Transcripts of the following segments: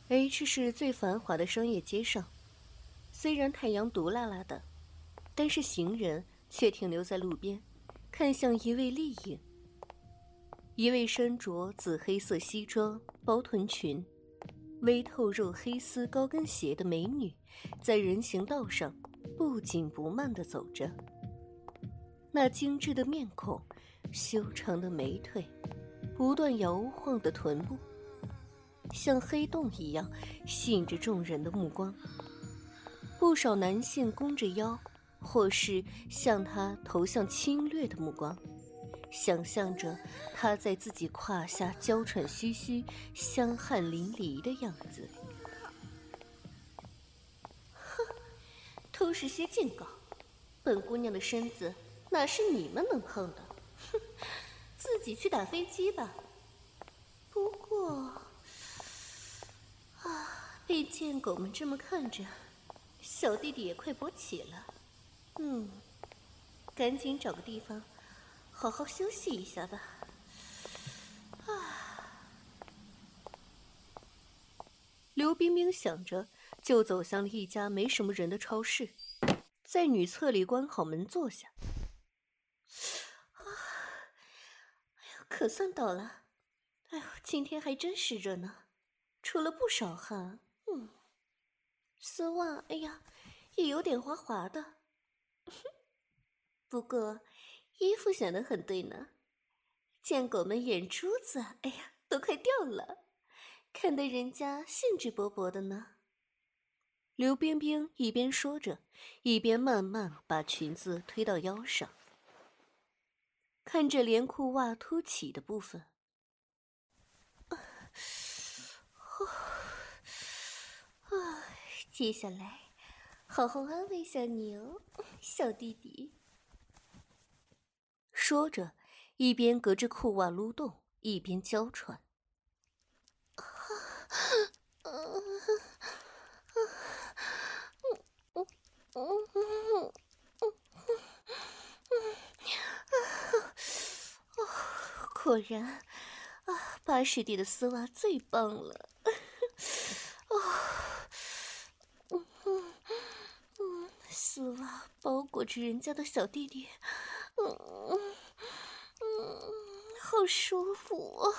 H 市最繁华的商业街上，虽然太阳毒辣辣的，但是行人却停留在路边，看向一位丽影。一位身着紫黑色西装、包臀裙、微透肉黑丝高跟鞋的美女，在人行道上不紧不慢地走着。那精致的面孔，修长的美腿，不断摇晃的臀部，像黑洞一样吸引着众人的目光。不少男性弓着腰，或是向他投向侵略的目光，想象着他在自己胯下娇喘吁吁、香汗淋漓的样子。哼，都是些贱狗，本姑娘的身子哪是你们能碰的？哼，自己去打飞机吧。不过，被贱狗们这么看着，小弟弟也快勃起了。赶紧找个地方好好休息一下吧。刘冰冰想着，就走向了一家没什么人的超市，在女厕里关好门坐下。可算到了。哎呦，今天还真是热呢，出了不少汗。丝袜，哎呀，也有点滑滑的。不过，衣服显得很对呢。贱狗们眼珠子，哎呀，都快掉了，看得人家兴致勃勃的呢。刘冰冰一边说着，一边慢慢把裙子推到腰上，看着连裤袜凸起的部分。接下来，好好安慰下你哦，小弟弟。说着，一边隔着裤袜撸动，一边娇喘。果然，巴士底的丝袜最棒了。丝袜包裹着人家的小弟弟，好舒服啊！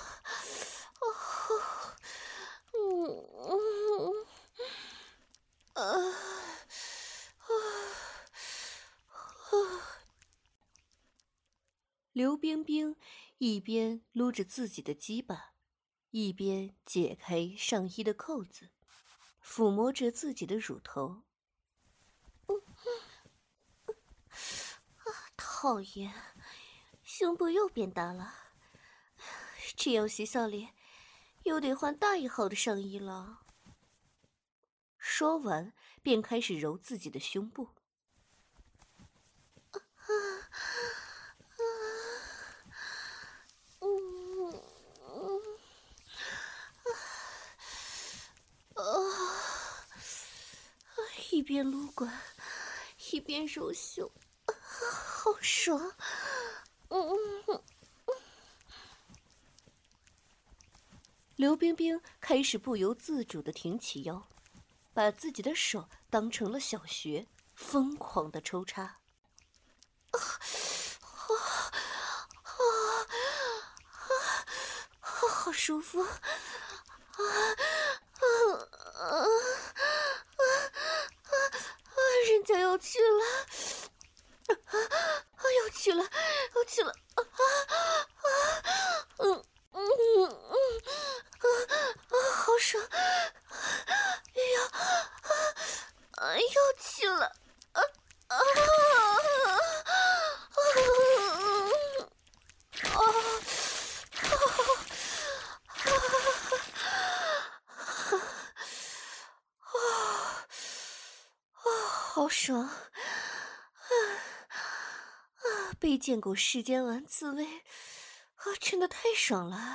刘冰冰一边撸着自己的鸡巴，一边解开上衣的扣子，抚摸着自己的乳头。讨厌，胸部又变大了，这样学校里又得换大一号的上衣了。说完，便开始揉自己的胸部。一边撸管，一边揉胸，好爽。刘冰冰开始不由自主地挺起腰，把自己的手当成了小穴，疯狂地抽插。好舒服！人家要去了！要去了！要去了！好爽！要去了！好爽！被贱狗世间完滋味，真的太爽了！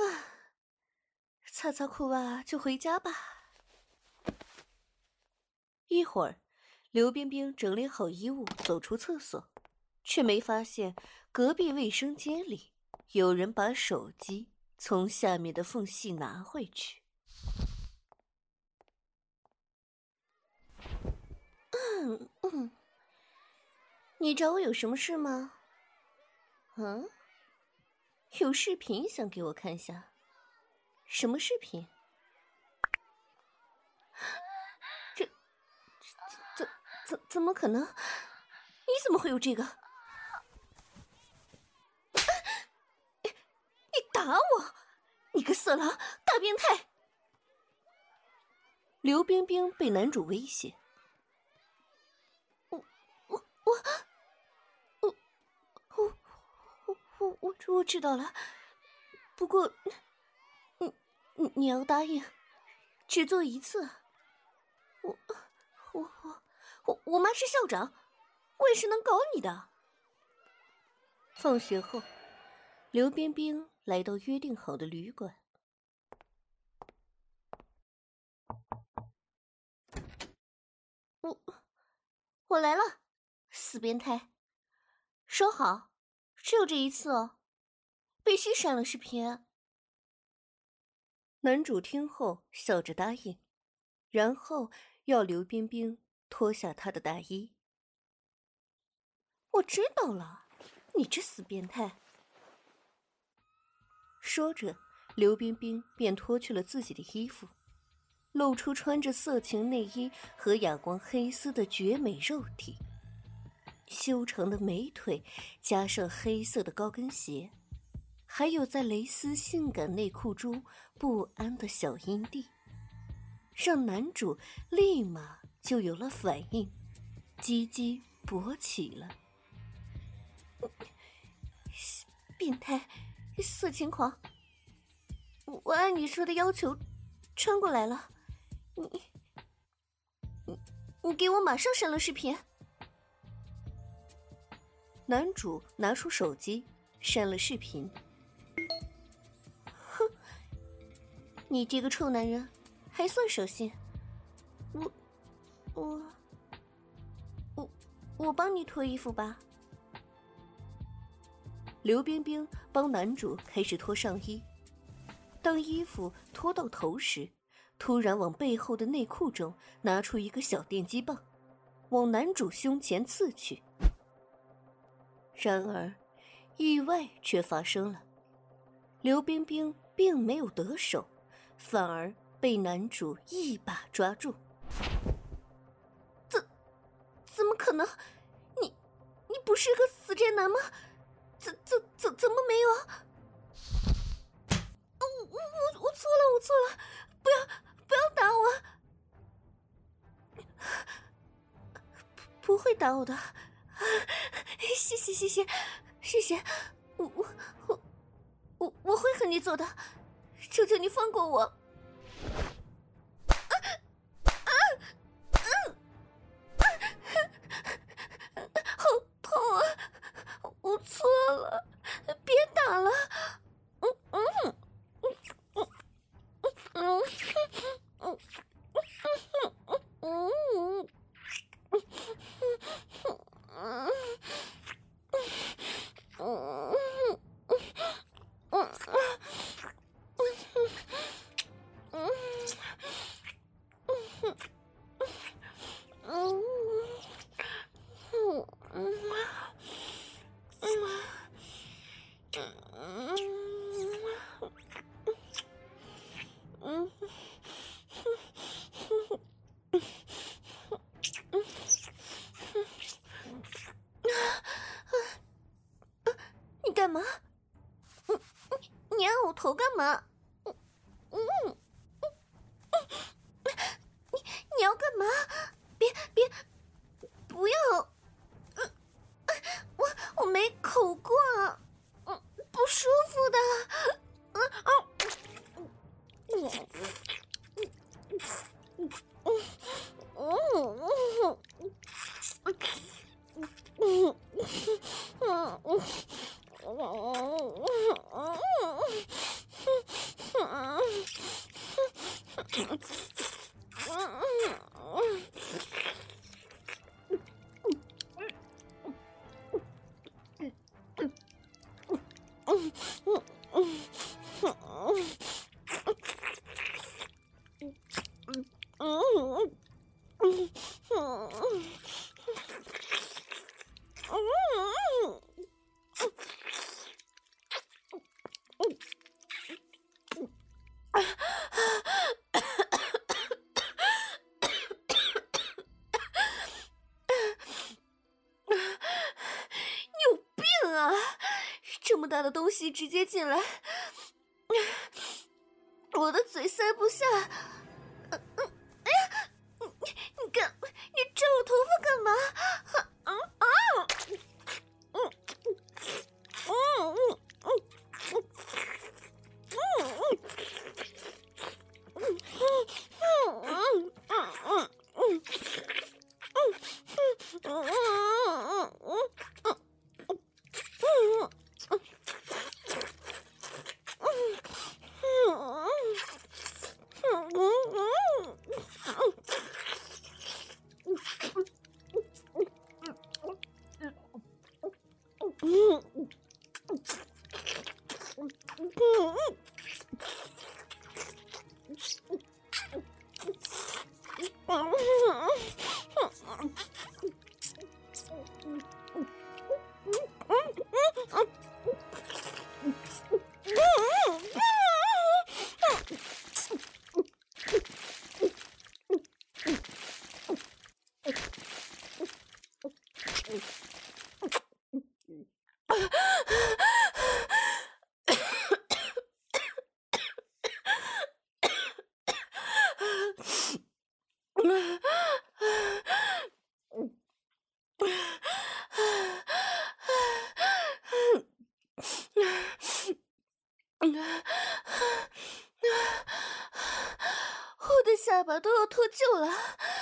擦擦裤袜就回家吧。 一会儿，刘冰冰整理好衣物走出厕所，却没发现隔壁卫生间里有人把手机从下面的缝隙拿回去。你找我有什么事吗？有视频想给我看一下？什么视频？怎么可能？你怎么会有这个？你打我！你个色狼，大变态！刘冰冰被男主威胁。我知道了，不过，你要答应，只做一次。我妈是校长，我也是能搞你的。放学后，刘冰冰来到约定好的旅馆。我来了，死变态！说好，只有这一次哦，必须删了视频。男主听后笑着答应，然后要刘冰冰脱下他的大衣。我知道了，你这死变态！说着，刘冰冰便脱去了自己的衣服，露出穿着色情内衣和哑光黑丝的绝美肉体，修长的美腿加上黑色的高跟鞋，还有在蕾丝性感内裤中不安的小阴蒂，让男主立马就有了反应，鸡鸡勃起了。变态，色情狂！我按你说的要求穿过来了，你给我马上删了视频。男主拿出手机删了视频。哼，你这个臭男人还算守信。我帮你脱衣服吧。刘冰冰帮男主开始脱上衣，当衣服脱到头时，突然往背后的内裤中拿出一个小电击棒，往男主胸前刺去。然而，意外却发生了，刘冰冰并没有得手，反而被男主一把抓住。怎么可能？你不是个死宅男吗？怎么没有？我错了，不要打我！不会打我的，谢谢，我会和你做的，求求你放过我！好痛啊！我错了，别打了。你干嘛？你按我头干嘛？你要干嘛？别，不要！我没口过，不舒服的。 这么大的东西直接进来，我的嘴塞不下。哎呀，你干，你拽我头发干嘛？我的下巴都要脱臼了。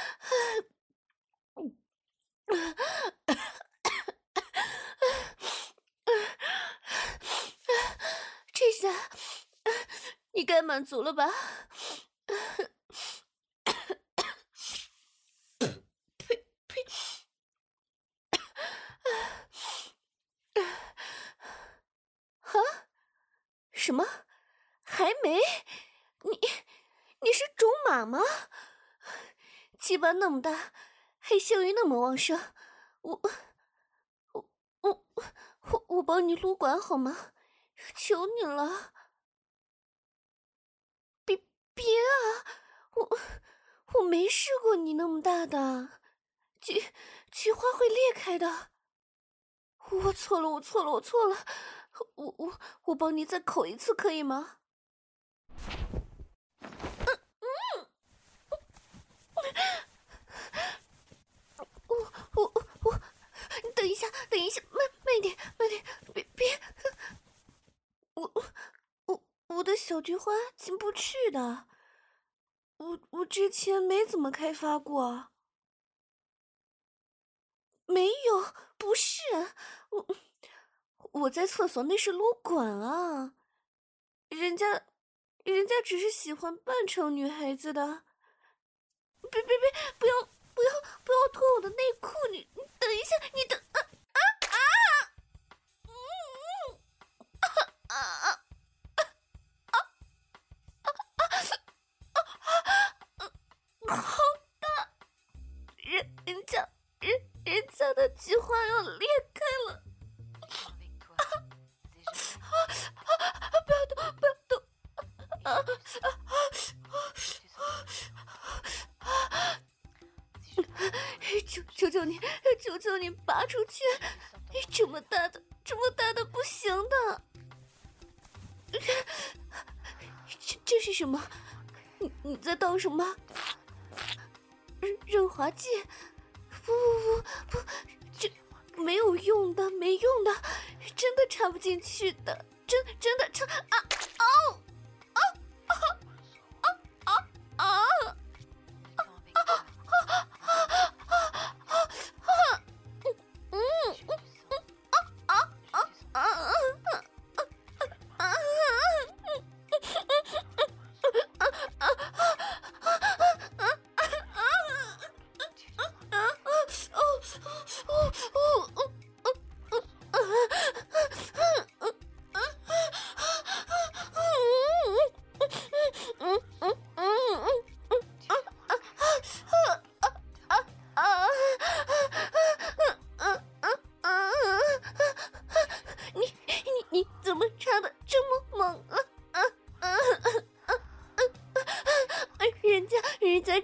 这下你该满足了吧？什么？还没？你是种马吗？鸡巴那么大，还性欲那么旺盛，我帮你撸管好吗？求你了！别啊！我没试过你那么大的，菊花会裂开的。我错了！我帮你再口一次可以吗？你等一下，慢一点，别，我的小菊花进不去的，我之前没怎么开发过。没有，不是，我在厕所那是撸管啊，人家只是喜欢扮成女孩子的。别，不要脱我的内裤！你等一下，你等好大，人家的菊花要裂开了。不要动！求求你拔出去！这么大的不行的。这是什么？你在倒什么？润滑剂？不，这没有用的，真的插不进去的，真的插啊！哦！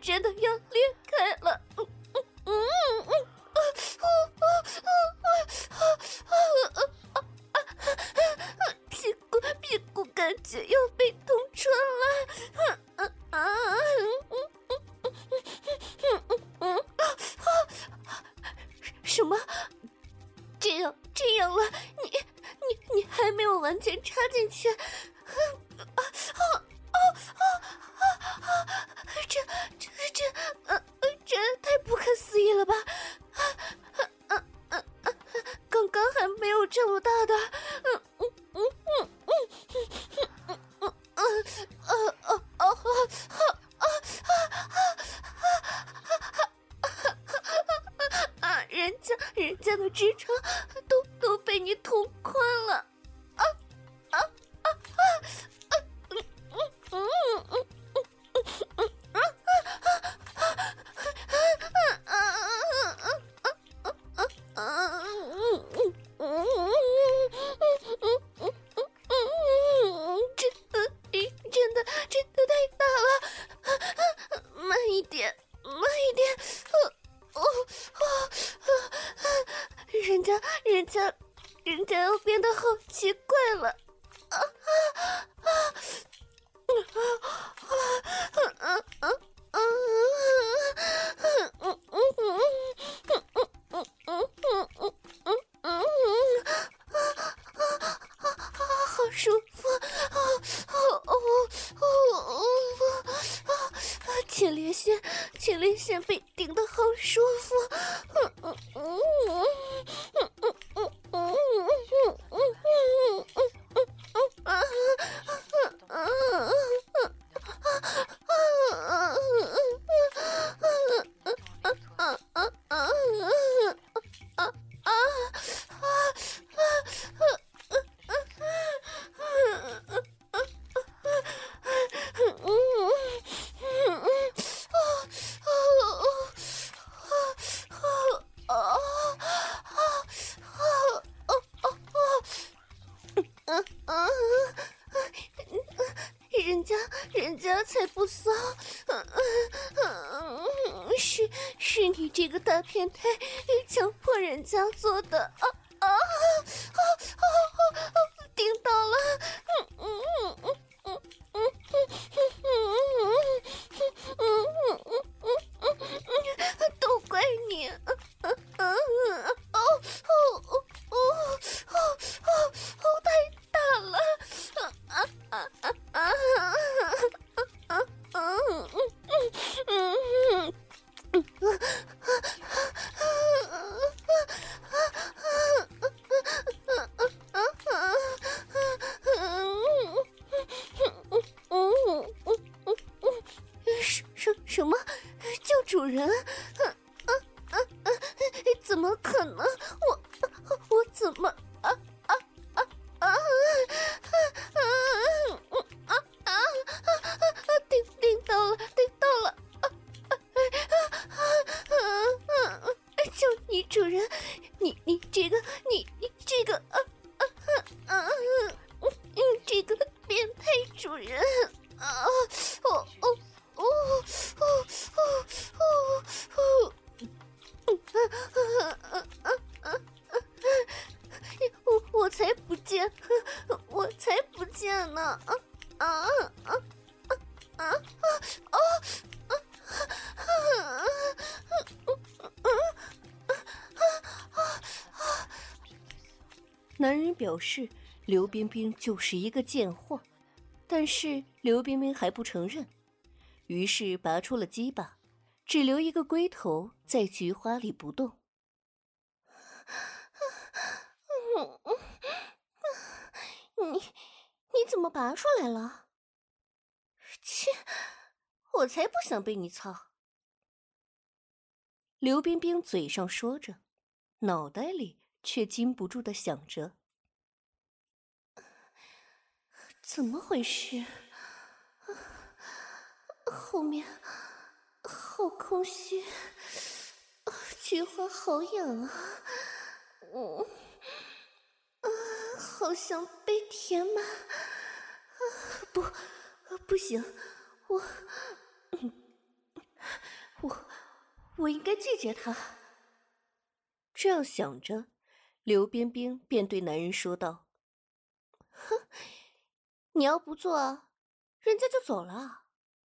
真的要裂开了。屁股感觉要被捅穿了。什么？这样了，你还没有完全插进去。这太不可思议了吧！刚刚还没有这么大的。人家的直肠都被你捅宽了。真的太大了，慢一点。人家要变得好奇怪了。好舒服。前列腺被顶得好舒服。人家才不骚。是你这个大变态强迫人家做的。顶到了。都怪你。太大了。什么？叫主人？怎么可能？我怎么？顶到了！求你主人，你这个这个变态主人。我才不见呢！男人表示刘冰冰就是一个贱货，但是刘冰冰还不承认，于是拔出了鸡巴，只留一个龟头在菊花里不动。你怎么拔出来了？切，我才不想被你操。刘冰冰嘴上说着，脑袋里却禁不住地想着：怎么回事？后面好空虚，菊花好痒啊！好想被填满。不行， 我应该拒绝他。这样想着，刘冰冰便对男人说道：“哼，你要不做，人家就走了。”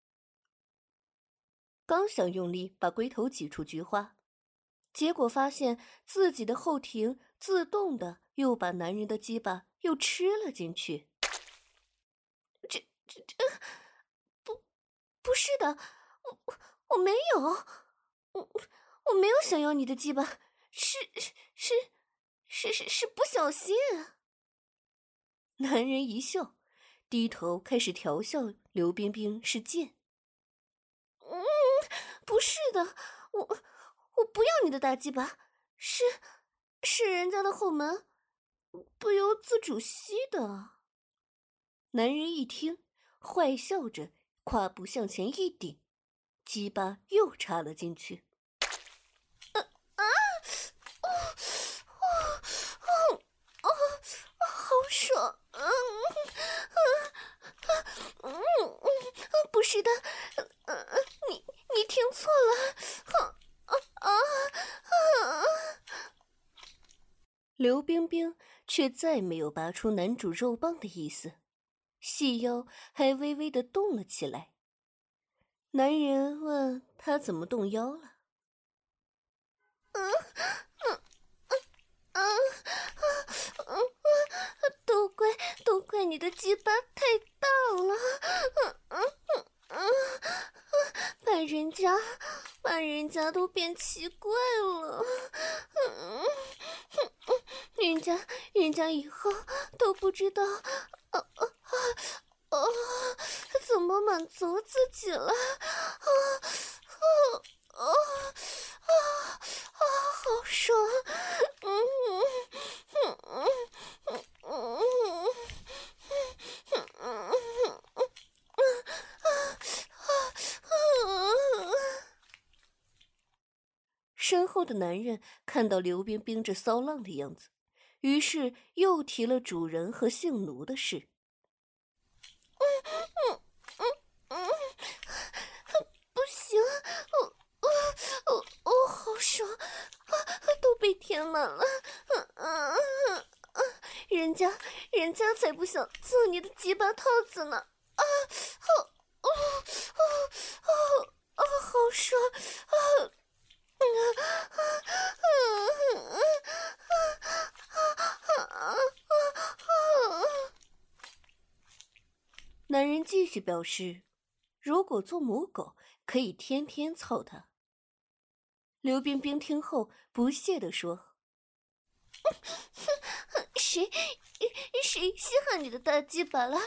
刚想用力把龟头挤出菊花，结果发现自己的后庭自动的又把男人的鸡巴又吃了进去。这不是的，我没有，我没有想要你的鸡巴，是不小心。男人一笑，低头开始调笑刘冰冰是贱。不是的，我不要你的大鸡巴，是人家的后门，不由自主吸的。男人一听，坏笑着跨步向前一顶，鸡巴又插了进去。好爽！不是的，你听错了。刘冰冰却再没有拔出男主肉棒的意思，细腰还微微的动了起来。男人问他怎么动腰了。都怪你的鸡巴太大了，把人家都变奇怪了，人家以后都不知道怎么满足自己了，好爽，身后的男人看到刘冰冰这骚浪的样子，于是又提了主人和性奴的事。不行，好爽，都被填满了。人家才不想做你的鸡巴套子呢。好爽。男人继续表示，如果做母狗，可以天天操他。刘冰冰听后不屑地说：“谁稀罕你的大鸡巴了？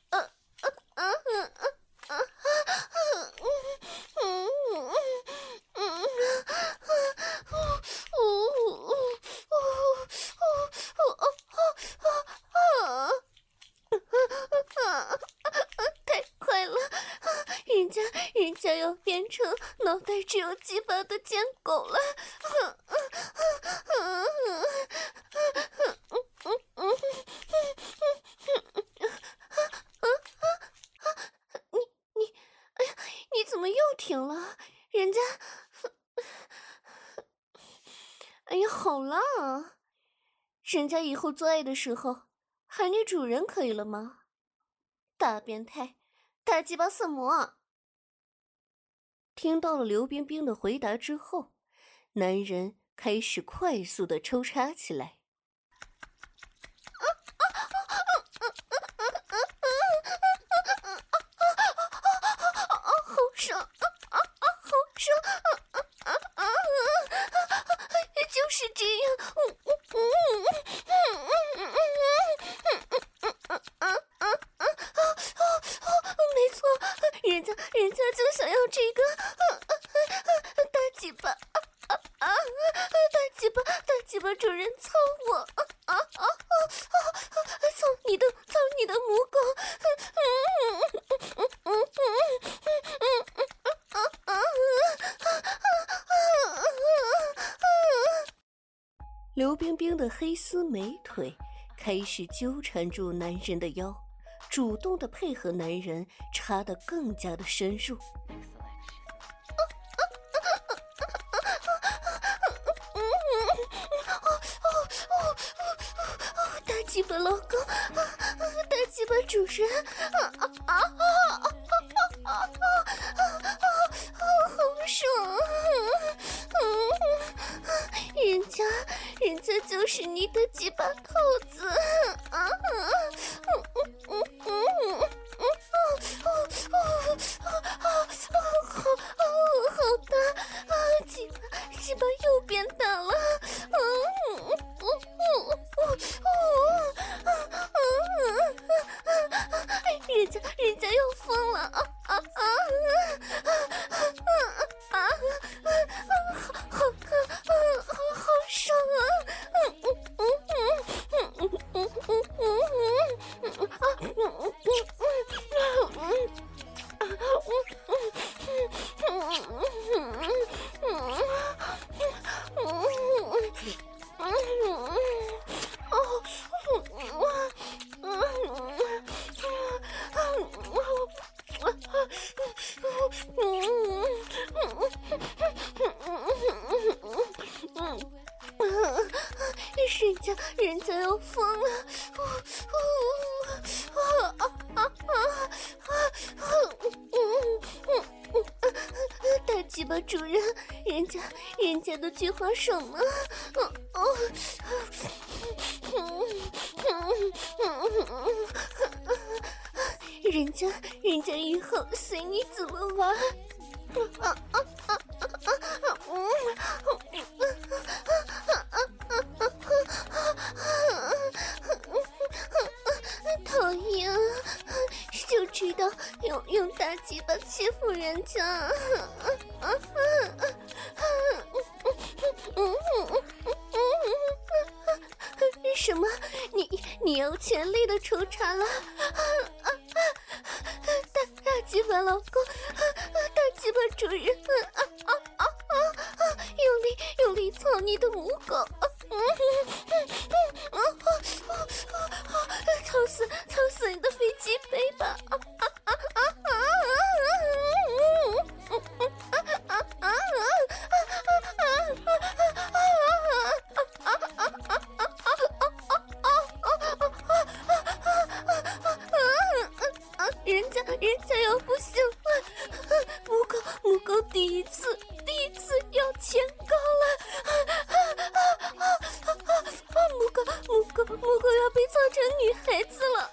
太快了，人家要变成脑袋只有鸡巴的贱狗了。哎呀，你怎么又停了？人家，哎呀，好啦，人家以后做爱的时候喊你主人可以了吗？大变态，大鸡巴色魔！听到了刘冰冰的回答之后，男人开始快速的抽插起来。好爽！好爽！就是这样。没错，人家就想要这个大鸡巴，大鸡巴主人操我，操你的母狗。刘冰冰的黑丝美腿开始纠缠住男人的腰，主动的配合男人插得更加的深入。 老公，大鸡巴主人，好爽！人家就是你的鸡巴头子啊！好大啊！鸡巴又变大了！人家要疯了啊！好爽啊！人家要疯了！大鸡巴主人，人家都菊花爽了！人家以后随你怎么玩！讨厌，就知道用大鸡巴欺负人家。什么？你要全力的抽查了？大鸡巴老公，大鸡巴主人，用力操你的母狗！操死你的飞机杯吧！人家要不行了，母狗第一次要前高了，母狗要被操成女孩子了，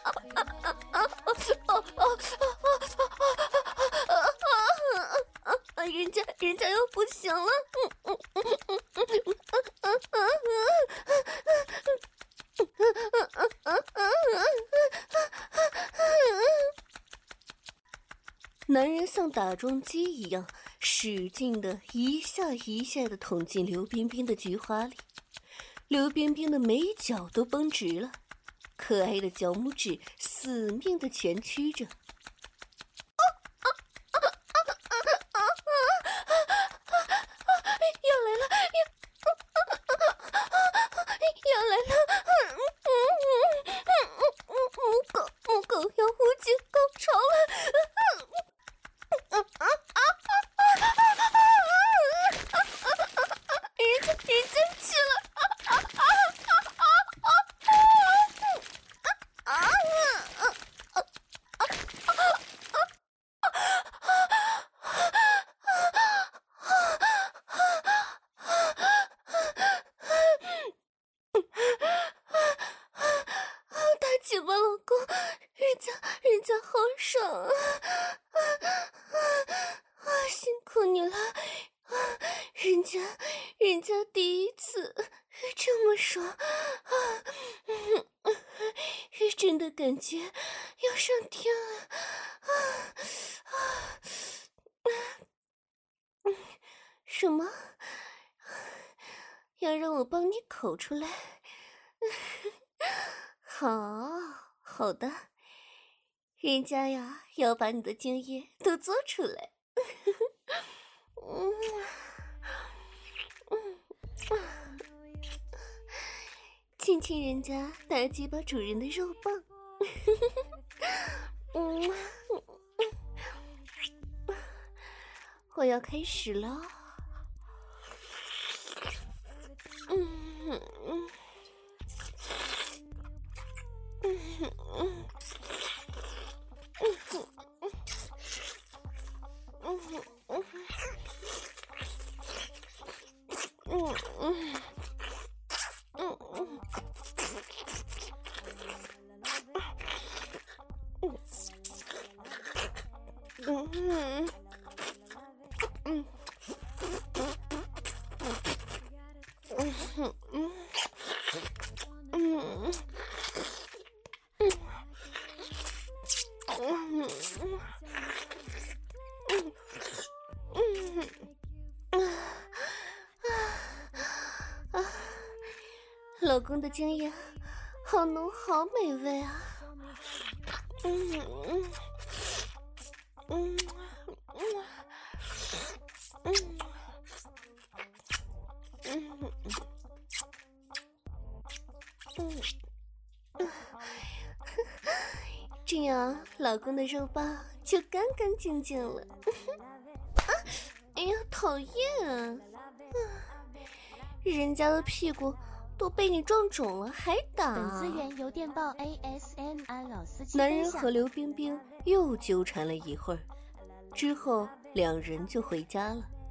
人家又不行了，男人像打桩机一样使劲的一下一下的捅进刘冰冰的菊花里，刘冰冰的眉角都绷直了，可爱的脚拇指死命的蜷曲着。要来了！母狗要无尽高潮了！人家去了！大鸡巴老公，人家好爽啊！辛苦你了，人家第一次这么爽，真的感觉要上天了！什么？要让我帮你口出来？好的，人家呀要把你的精液都做出来。亲亲人家大鸡巴主人的肉棒。我要开始了。 老公的精液好浓好美味啊！这样老公的肉棒就干干净净了。哎呀，讨厌啊！人家的屁股都被你撞肿了还打。 本资源由电报 ASMR 老司机。 男人和刘冰冰又纠缠了一会儿，之后两人就回家了。